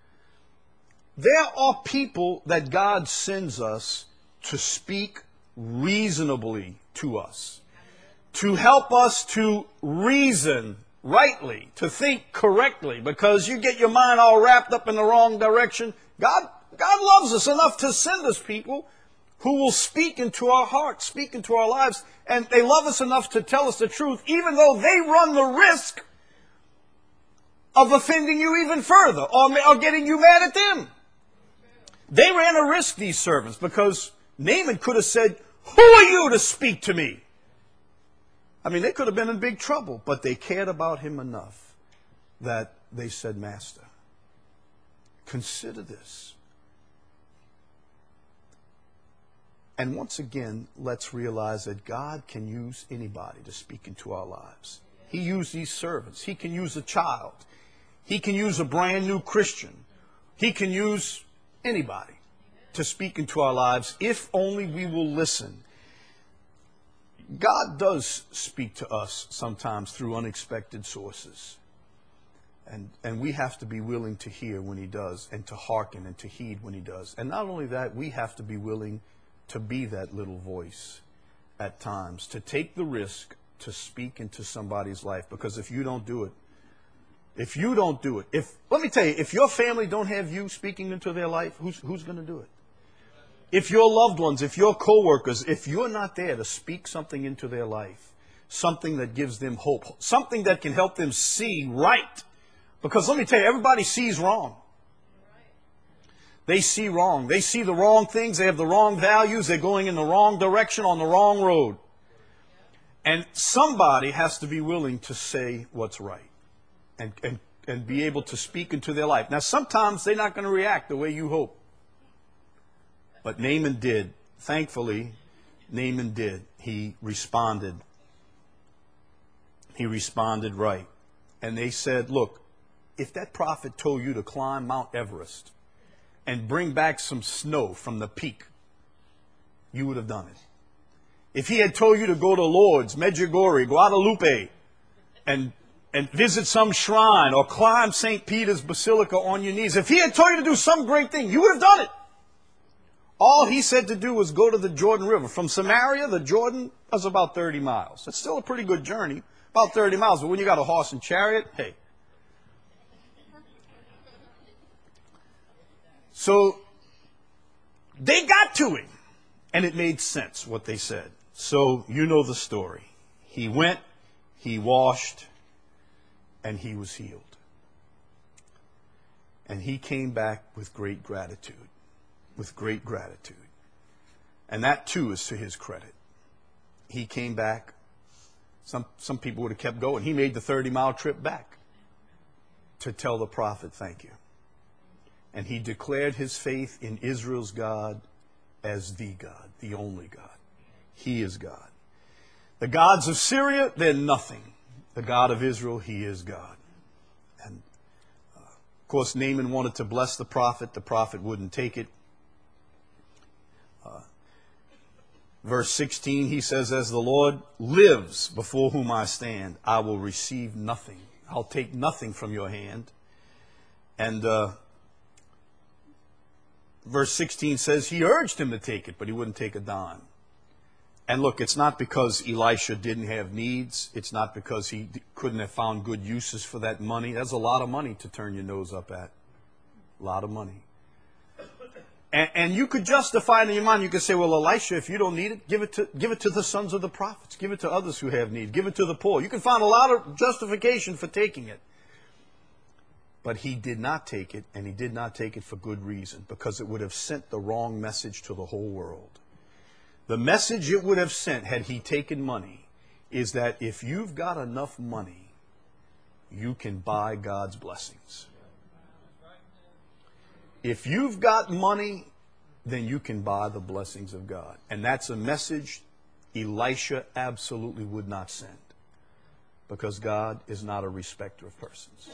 There are people that God sends us to speak reasonably to us, to help us to reason rightly, to think correctly, because you get your mind all wrapped up in the wrong direction. God, God loves us enough to send us people who will speak into our hearts, speak into our lives, and they love us enough to tell us the truth, even though they run the risk of offending you even further, or, or getting you mad at them. They ran a risk, these servants, because Naaman could have said, who are you to speak to me? I mean, they could have been in big trouble, but they cared about him enough that they said, Master, consider this. And once again, let's realize that God can use anybody to speak into our lives. He used these servants. He can use a child. He can use a brand new Christian. He can use anybody to speak into our lives if only we will listen. God does speak to us sometimes through unexpected sources. And, and we have to be willing to hear when He does, and to hearken and to heed when He does. And not only that, we have to be willing to be that little voice at times, to take the risk to speak into somebody's life. Because if you don't do it, if you don't do it, if, let me tell you, if your family don't have you speaking into their life, who's, who's going to do it? If your loved ones, if your coworkers, if you're not there to speak something into their life, something that gives them hope, something that can help them see right. Because let me tell you, everybody sees wrong. They see wrong. They see the wrong things. They have the wrong values. They're going in the wrong direction on the wrong road. And somebody has to be willing to say what's right and, and, and be able to speak into their life. Now, sometimes they're not going to react the way you hope. But Naaman did. Thankfully, Naaman did. He responded. He responded right. And they said, look, if that prophet told you to climb Mount Everest and bring back some snow from the peak, you would have done it. If he had told you to go to Lourdes, Medjugorje, Guadalupe, and, and visit some shrine or climb Saint Peter's Basilica on your knees, if he had told you to do some great thing, you would have done it. All he said to do was go to the Jordan River. From Samaria, the Jordan was about thirty miles. It's still a pretty good journey, about thirty miles. But when you got a horse and chariot, hey. So they got to him, and it made sense what they said. So you know the story. He went, he washed, and he was healed. And he came back with great gratitude, with great gratitude. And that too is to his credit. He came back. Some, some people would have kept going. He made the thirty mile trip back to tell the prophet thank you. And he declared his faith in Israel's God as the God, the only God. He is God. The gods of Syria, they're nothing. The God of Israel, he is God. And uh, of course, Naaman wanted to bless the prophet. The prophet wouldn't take it. Uh, verse sixteen, he says, as the Lord lives before whom I stand, I will receive nothing. I'll take nothing from your hand. And uh, verse sixteen says he urged him to take it, but he wouldn't take a dime. And look, it's not because Elisha didn't have needs. It's not because he couldn't have found good uses for that money. That's a lot of money to turn your nose up at. A lot of money. And, and you could justify it in your mind. You could say, well, Elisha, if you don't need it, give it to give it to the sons of the prophets. Give it to others who have need. Give it to the poor. You can find a lot of justification for taking it. But he did not take it, and he did not take it for good reason, because it would have sent the wrong message to the whole world. The message it would have sent had he taken money is that if you've got enough money, you can buy God's blessings. If you've got money, then you can buy the blessings of God. And that's a message Elisha absolutely would not send, because God is not a respecter of persons.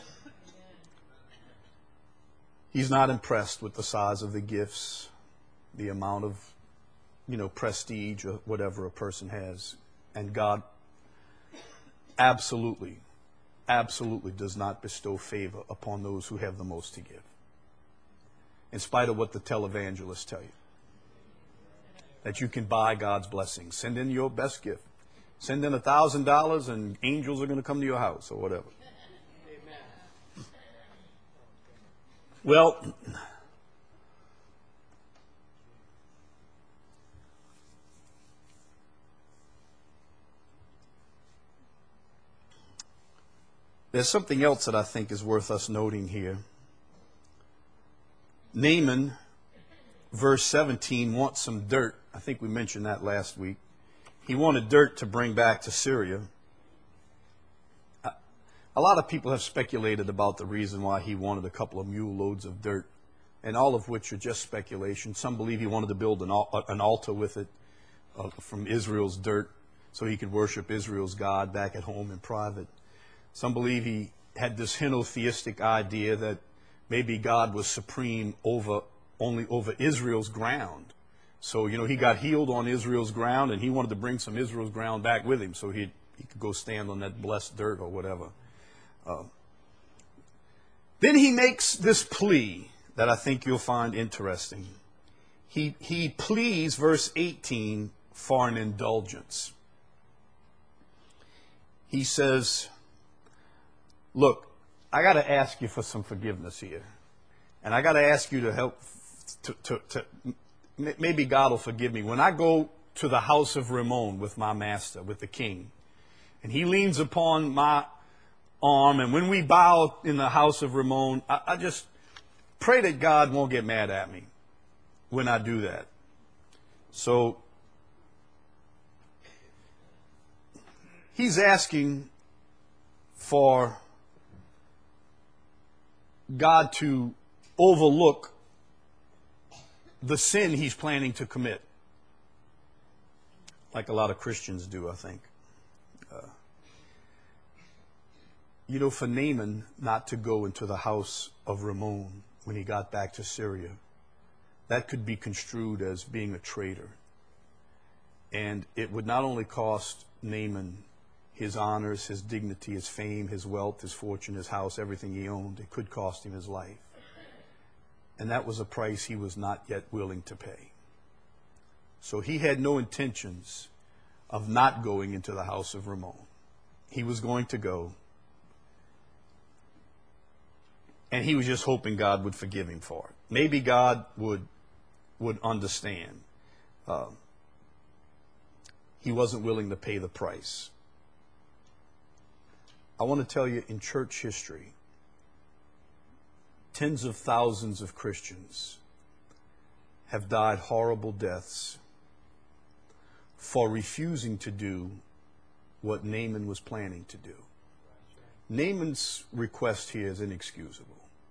He's not impressed with the size of the gifts, the amount of, you know, prestige or whatever a person has. And God absolutely, absolutely does not bestow favor upon those who have the most to give. In spite of what the televangelists tell you. That you can buy God's blessings. Send in your best gift. Send in a thousand dollars and angels are going to come to your house or whatever. Amen. Well, there's something else that I think is worth us noting here. Naaman, verse seventeen, wants some dirt. I think we mentioned that last week. He wanted dirt to bring back to Syria. A lot of people have speculated about the reason why he wanted a couple of mule loads of dirt, and all of which are just speculation. Some believe he wanted to build an, an altar with it uh, from Israel's dirt so he could worship Israel's God back at home in private. Some believe he had this henotheistic idea that maybe God was supreme over only over Israel's ground. So, you know, he got healed on Israel's ground, and he wanted to bring some Israel's ground back with him so he he could go stand on that blessed dirt or whatever. Uh, then he makes this plea that I think you'll find interesting. He, he pleads, verse eighteen, for an indulgence. He says, look, I got to ask you for some forgiveness here. And I got to ask you to help, to, to, to, maybe God will forgive me. When I go to the house of Rimmon with my master, with the king, and he leans upon my arm, and when we bow in the house of Rimmon, I, I just pray that God won't get mad at me when I do that. So he's asking for God to overlook the sin he's planning to commit, like a lot of Christians do, I think. Uh, You know, for Naaman not to go into the house of Ramon when he got back to Syria, that could be construed as being a traitor. And it would not only cost Naaman his honors, his dignity, his fame, his wealth, his fortune, his house, everything he owned, it could cost him his life. And that was a price he was not yet willing to pay. So he had no intentions of not going into the house of Ramon. He was going to go. And he was just hoping God would forgive him for it. Maybe God would would understand. Uh, he wasn't willing to pay the price. I want to tell you, in church history, tens of thousands of Christians have died horrible deaths for refusing to do what Naaman was planning to do. Naaman's request here is inexcusable.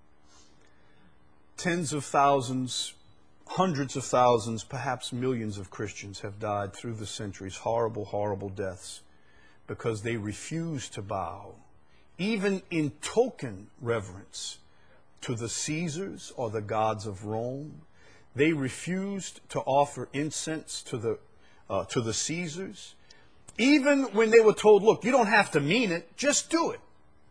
Tens of thousands, hundreds of thousands, perhaps millions of Christians have died through the centuries, horrible, horrible deaths, because they refused to bow, even in token reverence, to the Caesars or the gods of Rome. They refused to offer incense to the uh, to the Caesars, even when they were told, look, you don't have to mean it, just do it.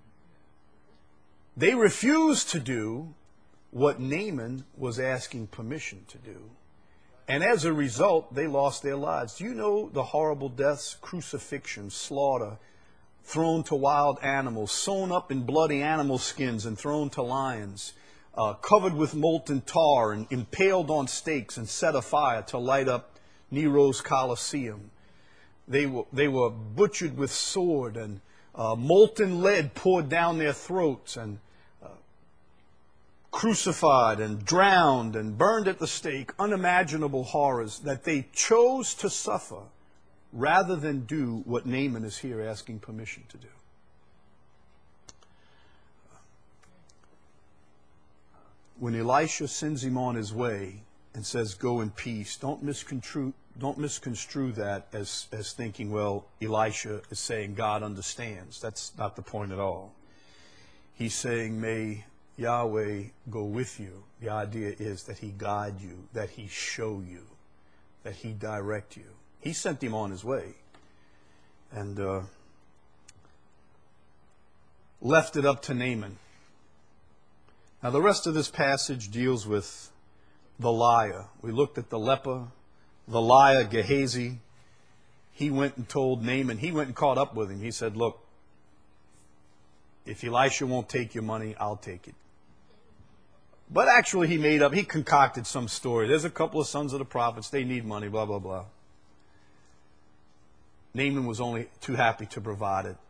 They refused to do what Naaman was asking permission to do. And as a result, they lost their lives. Do you know the horrible deaths, crucifixion, slaughter, thrown to wild animals, sewn up in bloody animal skins and thrown to lions, uh, covered with molten tar and impaled on stakes and set afire to light up Nero's Colosseum. They were, they were butchered with sword, and uh, molten lead poured down their throats, and uh, crucified and drowned and burned at the stake. Unimaginable horrors that they chose to suffer rather than do what Naaman is here asking permission to do. When Elisha sends him on his way and says, go in peace, don't misconstrue, don't misconstrue that as, as thinking, well, Elisha is saying God understands. That's not the point at all. He's saying, may Yahweh go with you. The idea is that he guide you, that he show you, that he direct you. He sent him on his way and uh, left it up to Naaman. Now, the rest of this passage deals with the liar. We looked at the leper, the liar, Gehazi. He went and told Naaman, he went and caught up with him. He said, look, if Elisha won't take your money, I'll take it. But actually he made up, he concocted some story. There's a couple of sons of the prophets, they need money, blah, blah, blah. Naaman was only too happy to provide it.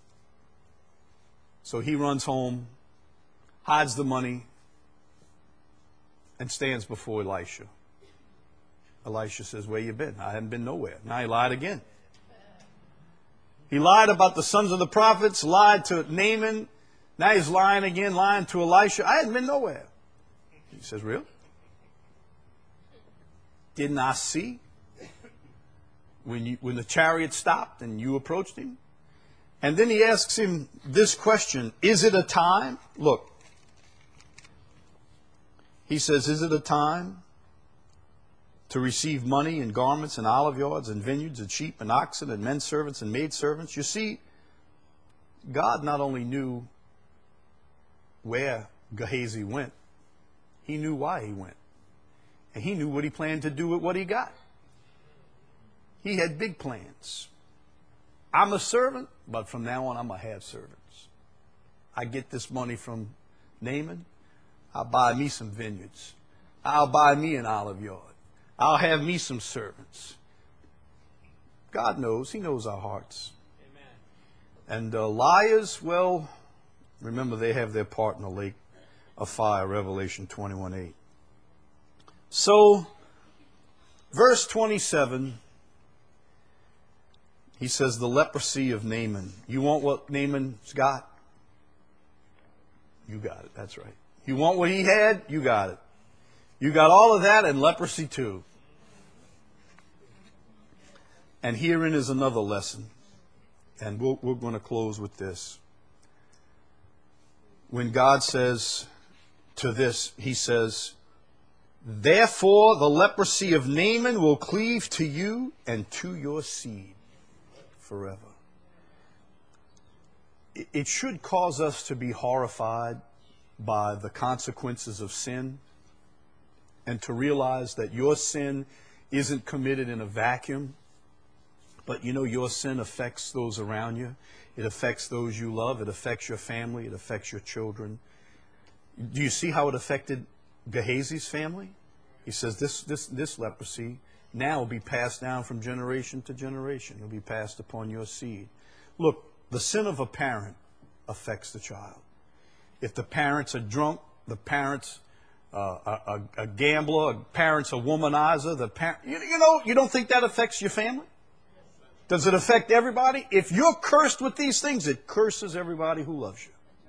So he runs home, hides the money, and stands before Elisha. Elisha says, where you been? I haven't been nowhere. Now he lied again. He lied about the sons of the prophets, lied to Naaman. Now he's lying again, lying to Elisha. I hadn't been nowhere. He says, really? Didn't I see when you, when the chariot stopped and you approached him? And then he asks him this question, is it a time? Look, he says, is it a time to receive money and garments and olive yards and vineyards and sheep and oxen and men servants and maid servants? You see, God not only knew where Gehazi went, he knew why he went. And he knew what he planned to do with what he got. He had big plans. I'm a servant, but from now on I'm going to have servants. I get this money from Naaman. I'll buy me some vineyards. I'll buy me an olive yard. I'll have me some servants. God knows. He knows our hearts. Amen. And uh, liars, well, remember they have their part in the lake of fire, Revelation twenty-one eight. So, verse twenty-seven, he says, the leprosy of Naaman. You want what Naaman's got? You got it. That's right. You want what he had? You got it. You got all of that and leprosy too. And herein is another lesson. And we'll, we're going to close with this. when God says to this, he says, therefore the leprosy of Naaman will cleave to you and to your seed forever. It should cause us to be horrified by the consequences of sin, and to realize that your sin isn't committed in a vacuum, but you know your sin affects those around you. It affects those you love. It affects your family. It affects your children. Do you see how it affected Gehazi's family? He says this, this, this leprosy now will be passed down from generation to generation. It will be passed upon your seed. Look, the sin of a parent affects the child. If the parents are drunk, the parents uh, a, a, a gambler, a parent's a womanizer, the parent, you, you know, you don't think that affects your family? Does it affect everybody? If you're cursed with these things, it curses everybody who loves you.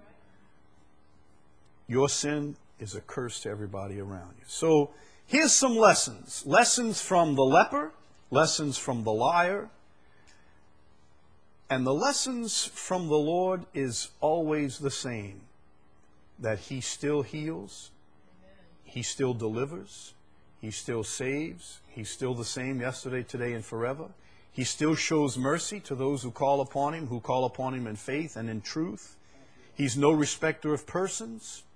Your sin is a curse to everybody around you. So here's some lessons. Lessons from the leper, lessons from the liar. And the lessons from the Lord is always the same. That He still heals. He still delivers. He still saves. He's still the same yesterday, today, and forever. He still shows mercy to those who call upon Him, who call upon Him in faith and in truth. He's no respecter of persons.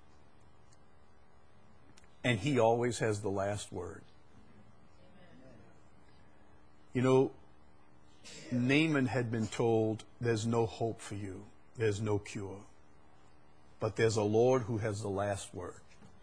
And He always has the last word. You know, Naaman had been told, there's no hope for you. There's no cure. But there's a Lord who has the last word.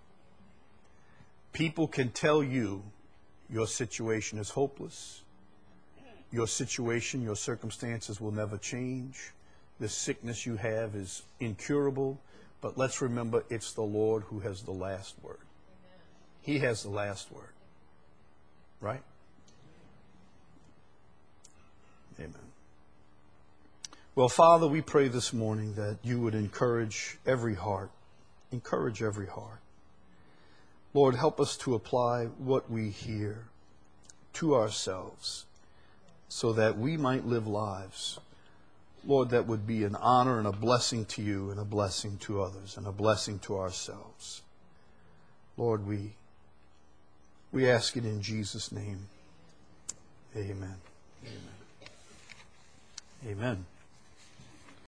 People can tell you your situation is hopeless. Your situation, your circumstances will never change. The sickness you have is incurable. But let's remember, it's the Lord who has the last word. He has the last word. Right? Amen. Well, Father, we pray this morning that you would encourage every heart. Encourage every heart. Lord, help us to apply what we hear to ourselves so that we might live lives, Lord, that would be an honor and a blessing to you and a blessing to others and a blessing to ourselves. Lord, we, we ask it in Jesus' name. Amen. Amen. Amen.